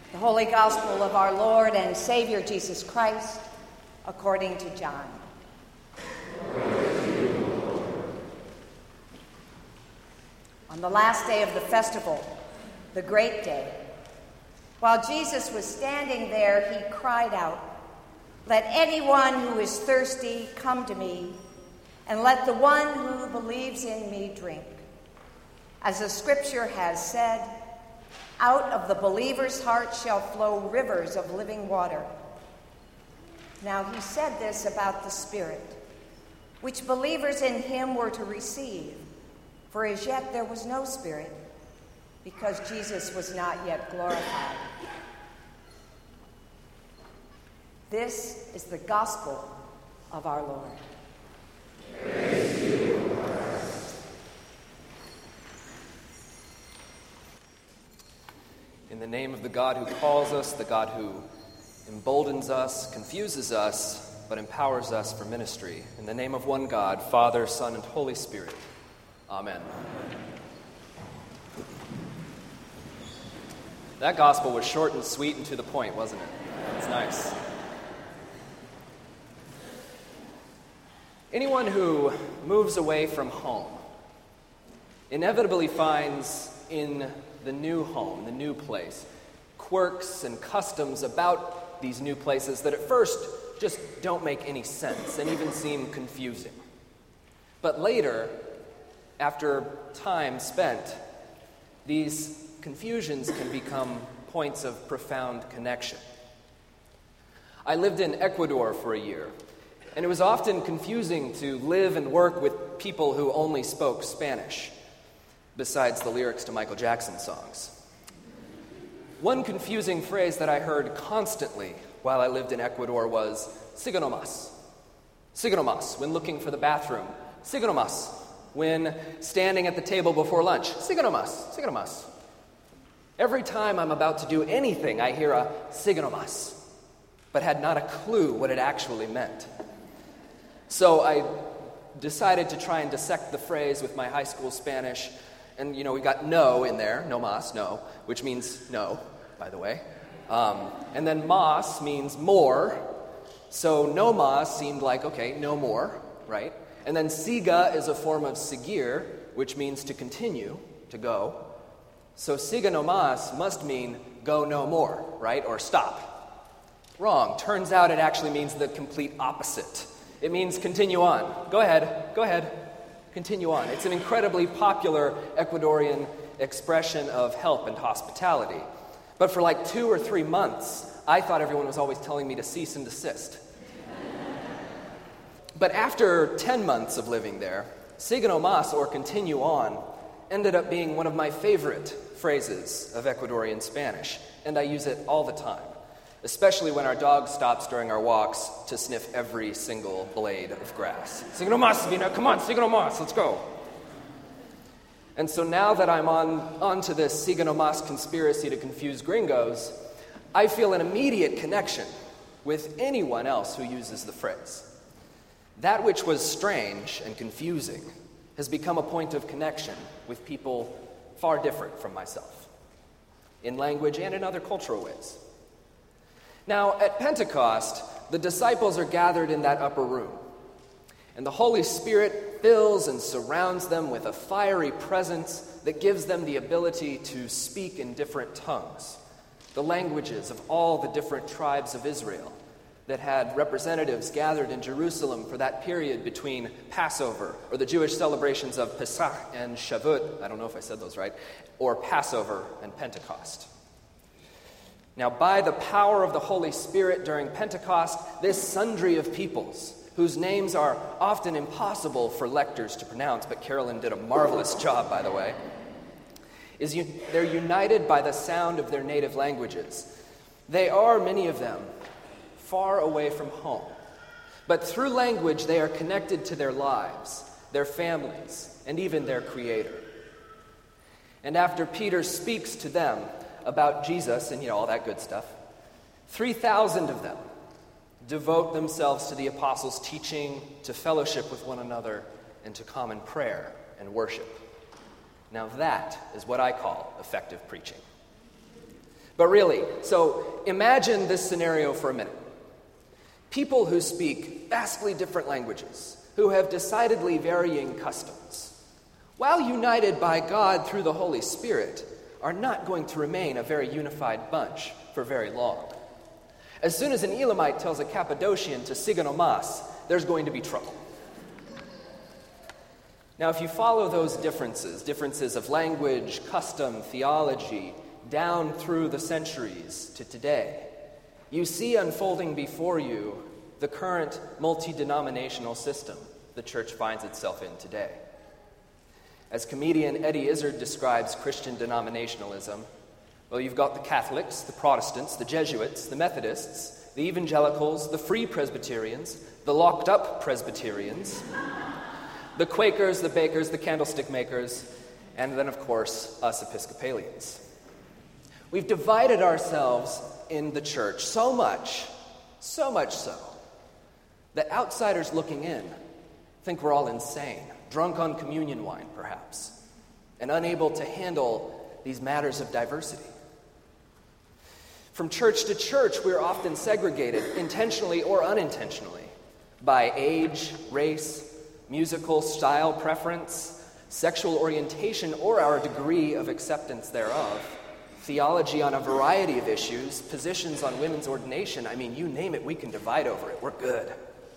The Holy Gospel of our Lord and Savior Jesus Christ, according to John. On the last day of the festival, the great day, while Jesus was standing there, he cried out, "Let anyone who is thirsty come to me, and let the one who believes in me drink. As the scripture has said, out of the believer's heart shall flow rivers of living water." Now he said this about the Spirit, which believers in him were to receive, for as yet there was no Spirit, because Jesus was not yet glorified. This is the gospel of our Lord. Praise to you, Christ. In the name of the God who calls us, the God who emboldens us, confuses us, but empowers us for ministry. In the name of one God, Father, Son, and Holy Spirit. Amen. That gospel was short and sweet and to the point, wasn't it? It's nice. Anyone who moves away from home inevitably finds in the new home, the new place, quirks and customs about these new places that at first just don't make any sense and even seem confusing. But later, after time spent, these confusions can become points of profound connection. I lived in Ecuador for a year, and it was often confusing to live and work with people who only spoke Spanish, besides the lyrics to Michael Jackson songs. One confusing phrase that I heard constantly while I lived in Ecuador was "siga nomás." Siga nomás when looking for the bathroom. Siga nomás when standing at the table before lunch. Siga nomás, siga nomás. Every time I'm about to do anything, I hear a "siga nomás," but had not a clue what it actually meant. So I decided to try and dissect the phrase with my high school Spanish. And, we got no in there, no mas, no, which means no, by the way. And then mas means more. So no mas seemed like, okay, no more, right? And then siga is a form of seguir, which means to continue, to go. So siga no mas must mean go no more, right? Or stop. Wrong. Turns out it actually means the complete opposite. It means continue on. Go ahead. Continue on. It's an incredibly popular Ecuadorian expression of help and hospitality. But for like 2 or 3 months, I thought everyone was always telling me to cease and desist. But after 10 months of living there, "siga no más," or "continue on," ended up being one of my favorite phrases of Ecuadorian Spanish, and I use it all the time, especially when our dog stops during our walks to sniff every single blade of grass. "Siga no más, Vina, come on, siga no más, let's go." And so now that I'm onto this "siga no más" conspiracy to confuse gringos, I feel an immediate connection with anyone else who uses the phrase. That which was strange and confusing has become a point of connection with people far different from myself, in language and in other cultural ways. Now, at Pentecost, the disciples are gathered in that upper room, and the Holy Spirit fills and surrounds them with a fiery presence that gives them the ability to speak in different tongues, the languages of all the different tribes of Israel that had representatives gathered in Jerusalem for that period between Passover, or the Jewish celebrations of Pesach and Shavuot, I don't know if I said those right, or Passover and Pentecost. Now, by the power of the Holy Spirit during Pentecost, this sundry of peoples, whose names are often impossible for lectors to pronounce, but Carolyn did a marvelous job, by the way, they're united by the sound of their native languages. They are, many of them, far away from home, but through language they are connected to their lives, their families, and even their Creator. And after Peter speaks to them about Jesus and all that good stuff, 3,000 of them devote themselves to the apostles' teaching, to fellowship with one another, and to common prayer and worship. Now that is what I call effective preaching. But really, so imagine this scenario for a minute. People who speak vastly different languages, who have decidedly varying customs, while united by God through the Holy Spirit, are not going to remain a very unified bunch for very long. As soon as an Elamite tells a Cappadocian to sigonomas, there's going to be trouble. Now, if you follow those differences of language, custom, theology, down through the centuries to today, you see unfolding before you the current multi-denominational system the church finds itself in today. As comedian Eddie Izzard describes Christian denominationalism, well, you've got the Catholics, the Protestants, the Jesuits, the Methodists, the Evangelicals, the Free Presbyterians, the locked-up Presbyterians, the Quakers, the Bakers, the Candlestick Makers, and then, of course, us Episcopalians. We've divided ourselves in the church so much so, that outsiders looking in think we're all insane, drunk on communion wine, perhaps, and unable to handle these matters of diversity. From church to church, we're often segregated, intentionally or unintentionally, by age, race, musical style preference, sexual orientation, or our degree of acceptance thereof, theology on a variety of issues, positions on women's ordination. I mean, you name it, we can divide over it. We're good.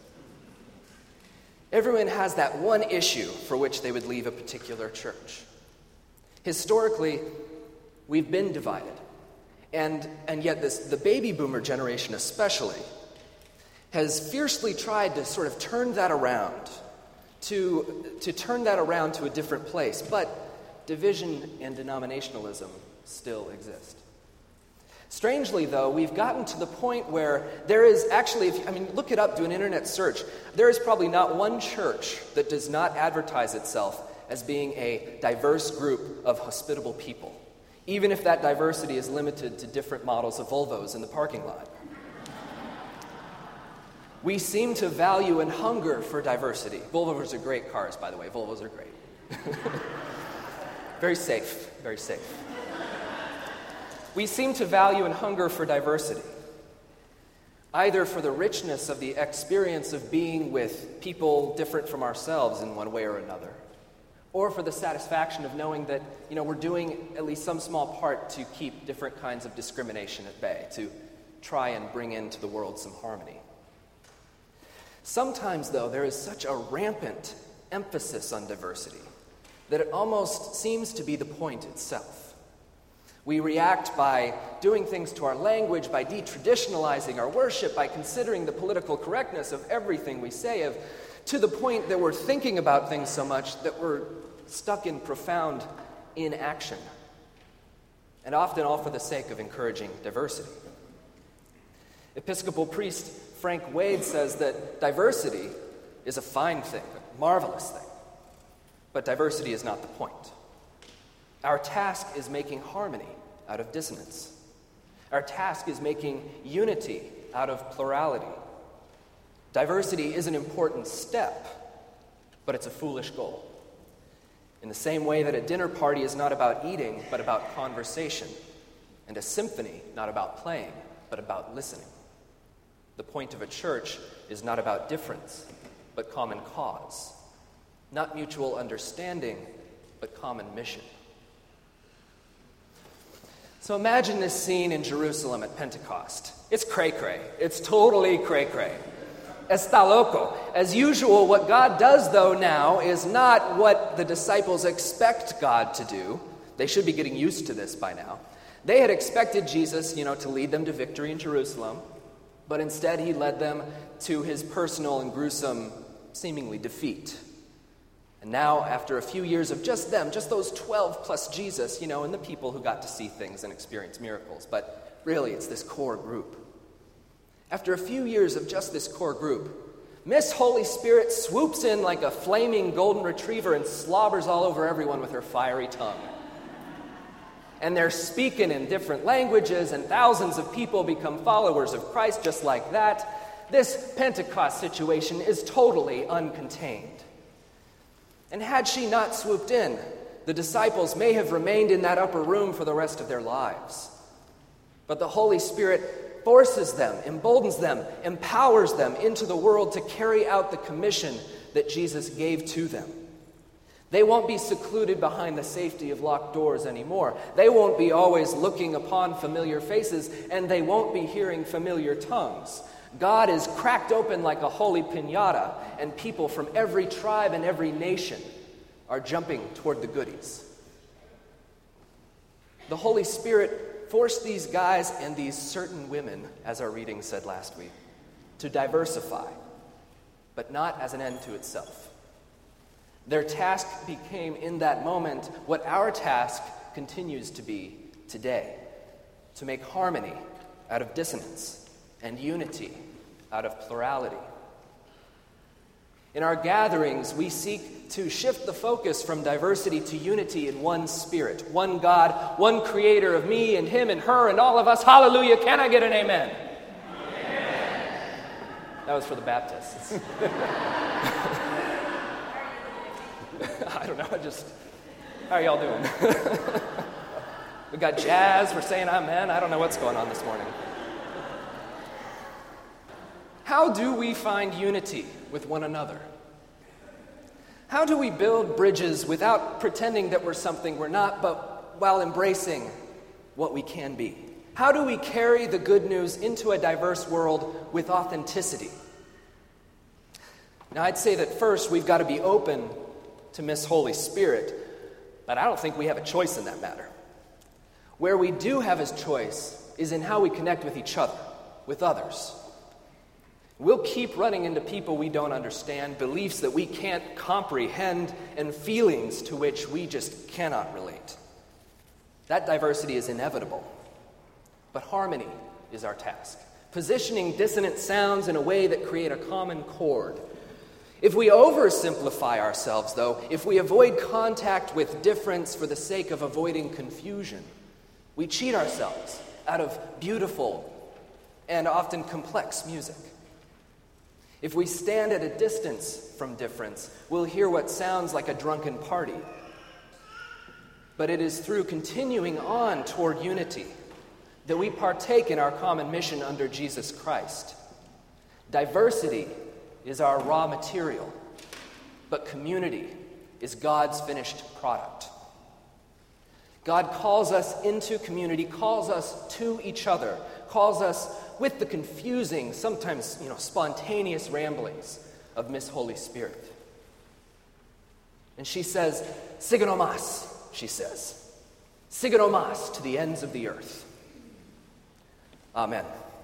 Everyone has that one issue for which they would leave a particular church. Historically, we've been divided. And yet the baby boomer generation especially has fiercely tried to sort of turn that around, to turn that around to a different place. But division and denominationalism still exist. Strangely, though, we've gotten to the point where there is actually, look it up, do an internet search. There is probably not one church that does not advertise itself as being a diverse group of hospitable people, even if that diversity is limited to different models of Volvos in the parking lot. We seem to value and hunger for diversity. Volvos are great cars, by the way. Volvos are great. Very safe, very safe. We seem to value and hunger for diversity, either for the richness of the experience of being with people different from ourselves in one way or another, or for the satisfaction of knowing that, we're doing at least some small part to keep different kinds of discrimination at bay, to try and bring into the world some harmony. Sometimes, though, there is such a rampant emphasis on diversity that it almost seems to be the point itself. We react by doing things to our language, by detraditionalizing our worship, by considering the political correctness of everything we say, to the point that we're thinking about things so much that we're stuck in profound inaction, and often all for the sake of encouraging diversity. Episcopal priest Frank Wade says that diversity is a fine thing, a marvelous thing, but diversity is not the point. Our task is making harmony out of dissonance. Our task is making unity out of plurality. Diversity is an important step, but it's a foolish goal. In the same way that a dinner party is not about eating, but about conversation, and a symphony not about playing, but about listening. The point of a church is not about difference, but common cause. Not mutual understanding, but common mission. So imagine this scene in Jerusalem at Pentecost. It's cray-cray. It's totally cray-cray. Está loco. As usual, what God does, though, now is not what the disciples expect God to do. They should be getting used to this by now. They had expected Jesus, to lead them to victory in Jerusalem, but instead he led them to his personal and gruesome, seemingly, defeat. And now, after a few years of just them, just those 12 plus Jesus, and the people who got to see things and experience miracles, but really it's this core group. After a few years of just this core group, Miss Holy Spirit swoops in like a flaming golden retriever and slobbers all over everyone with her fiery tongue. And they're speaking in different languages, and thousands of people become followers of Christ just like that. This Pentecost situation is totally uncontained. And had she not swooped in, the disciples may have remained in that upper room for the rest of their lives. But the Holy Spirit forces them, emboldens them, empowers them into the world to carry out the commission that Jesus gave to them. They won't be secluded behind the safety of locked doors anymore. They won't be always looking upon familiar faces, and they won't be hearing familiar tongues. God is cracked open like a holy piñata, and people from every tribe and every nation are jumping toward the goodies. The Holy Spirit forced these guys and these certain women, as our reading said last week, to diversify, but not as an end to itself. Their task became, in that moment, what our task continues to be today: to make harmony out of dissonance and unity out of plurality. In our gatherings, we seek to shift the focus from diversity to unity in one Spirit, one God, one Creator of me and him and her and all of us. Hallelujah! Can I get an amen? Amen. That was for the Baptists. I don't know, how are y'all doing? We got jazz, we're saying amen. I don't know what's going on this morning. How do we find unity with one another? How do we build bridges without pretending that we're something we're not, but while embracing what we can be? How do we carry the good news into a diverse world with authenticity? Now, I'd say that first we've got to be open to Miss Holy Spirit, but I don't think we have a choice in that matter. Where we do have a choice is in how we connect with each other, with others. We'll keep running into people we don't understand, beliefs that we can't comprehend, and feelings to which we just cannot relate. That diversity is inevitable, but harmony is our task. Positioning dissonant sounds in a way that create a common chord. If we oversimplify ourselves, though, if we avoid contact with difference for the sake of avoiding confusion, we cheat ourselves out of beautiful and often complex music. If we stand at a distance from difference, we'll hear what sounds like a drunken party. But it is through continuing on toward unity that we partake in our common mission under Jesus Christ. Diversity is our raw material, but community is God's finished product. God calls us into community, calls us to each other, calls us with the confusing, sometimes spontaneous ramblings of Miss Holy Spirit. And she says, "Signo mas," she says. "Signo mas to the ends of the earth." Amen.